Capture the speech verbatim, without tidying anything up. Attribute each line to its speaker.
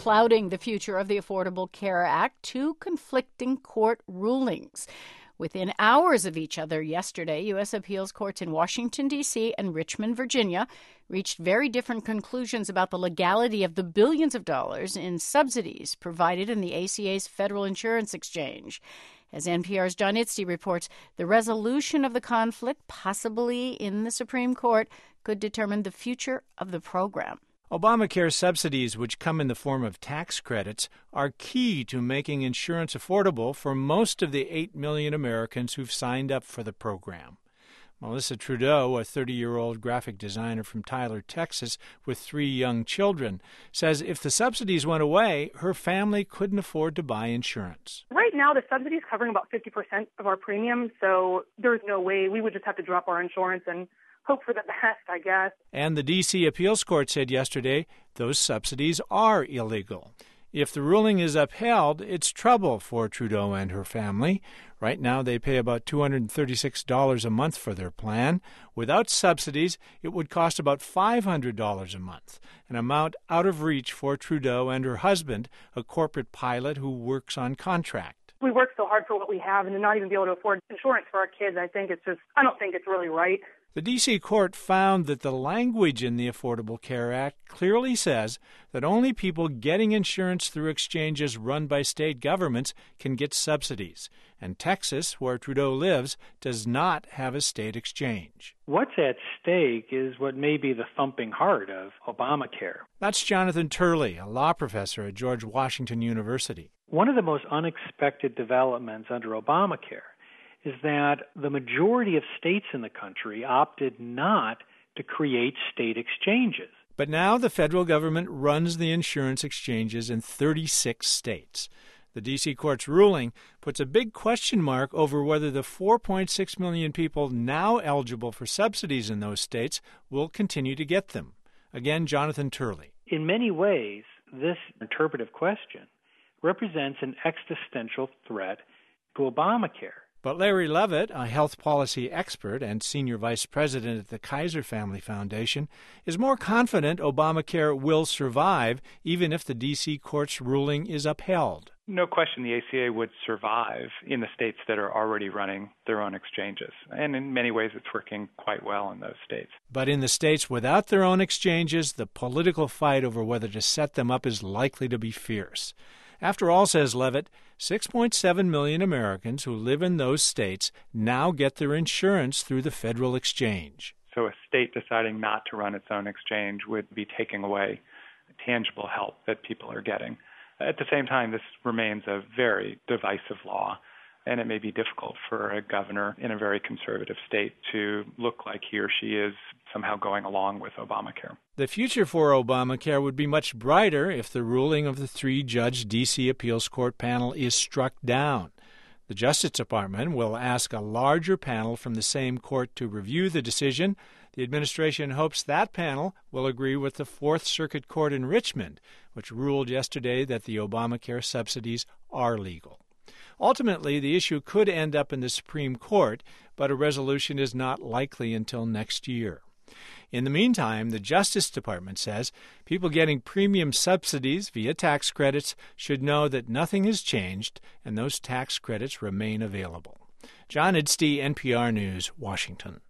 Speaker 1: clouding the future of the Affordable Care Act, two conflicting court rulings. Within hours of each other yesterday, U S appeals courts in Washington, D C and Richmond, Virginia, reached very different conclusions about the legality of the billions of dollars in subsidies provided in the A C A's federal insurance exchange. As N P R's John Itzty reports, the resolution of the conflict, possibly in the Supreme Court, could determine the future of the program.
Speaker 2: Obamacare subsidies, which come in the form of tax credits, are key to making insurance affordable for most of the eight million Americans who've signed up for the program. Melissa Trudeau, a thirty-year-old graphic designer from Tyler, Texas, with three young children, says if the subsidies went away, her family couldn't afford to buy insurance.
Speaker 3: Right now, the subsidy is covering about fifty percent of our premiums, so there's no way. We would just have to drop our insurance and hope for the best, I guess.
Speaker 2: And the D C appeals court said yesterday those subsidies are illegal. If the ruling is upheld, it's trouble for Trudeau and her family. Right now, they pay about two hundred thirty-six dollars a month for their plan. Without subsidies, it would cost about five hundred dollars a month, an amount out of reach for Trudeau and her husband, a corporate pilot who works on contract.
Speaker 3: We work so hard for what we have, and to not even be able to afford insurance for our kids, I think it's just, I don't think it's really right.
Speaker 2: The D C court found that the language in the Affordable Care Act clearly says that only people getting insurance through exchanges run by state governments can get subsidies. And Texas, where Trudeau lives, does not have a state exchange.
Speaker 4: What's at stake is what may be the thumping heart of Obamacare.
Speaker 2: That's Jonathan Turley, a law professor at George Washington University.
Speaker 4: One of the most unexpected developments under Obamacare is that the majority of states in the country opted not to create state exchanges.
Speaker 2: But now the federal government runs the insurance exchanges in thirty-six states. The D C court's ruling puts a big question mark over whether the four point six million people now eligible for subsidies in those states will continue to get them. Again, Jonathan Turley.
Speaker 4: In many ways, this interpretive question represents an existential threat to Obamacare.
Speaker 2: But Larry Levitt, a health policy expert and senior vice president at the Kaiser Family Foundation, is more confident Obamacare will survive even if the D C court's ruling is upheld.
Speaker 5: No question the A C A would survive in the states that are already running their own exchanges. And in many ways, it's working quite well in those states.
Speaker 2: But in the states without their own exchanges, the political fight over whether to set them up is likely to be fierce. After all, says Levitt, six point seven million Americans who live in those states now get their insurance through the federal exchange.
Speaker 5: So a state deciding not to run its own exchange would be taking away tangible help that people are getting. At the same time, this remains a very divisive law, and it may be difficult for a governor in a very conservative state to look like he or she is somehow going along with Obamacare.
Speaker 2: The future for Obamacare would be much brighter if the ruling of the three-judge D C appeals court panel is struck down. The Justice Department will ask a larger panel from the same court to review the decision. The administration hopes that panel will agree with the Fourth Circuit Court in Richmond, which ruled yesterday that the Obamacare subsidies are legal. Ultimately, the issue could end up in the Supreme Court, but a resolution is not likely until next year. In the meantime, the Justice Department says people getting premium subsidies via tax credits should know that nothing has changed and those tax credits remain available. John Itzty, N P R News, Washington.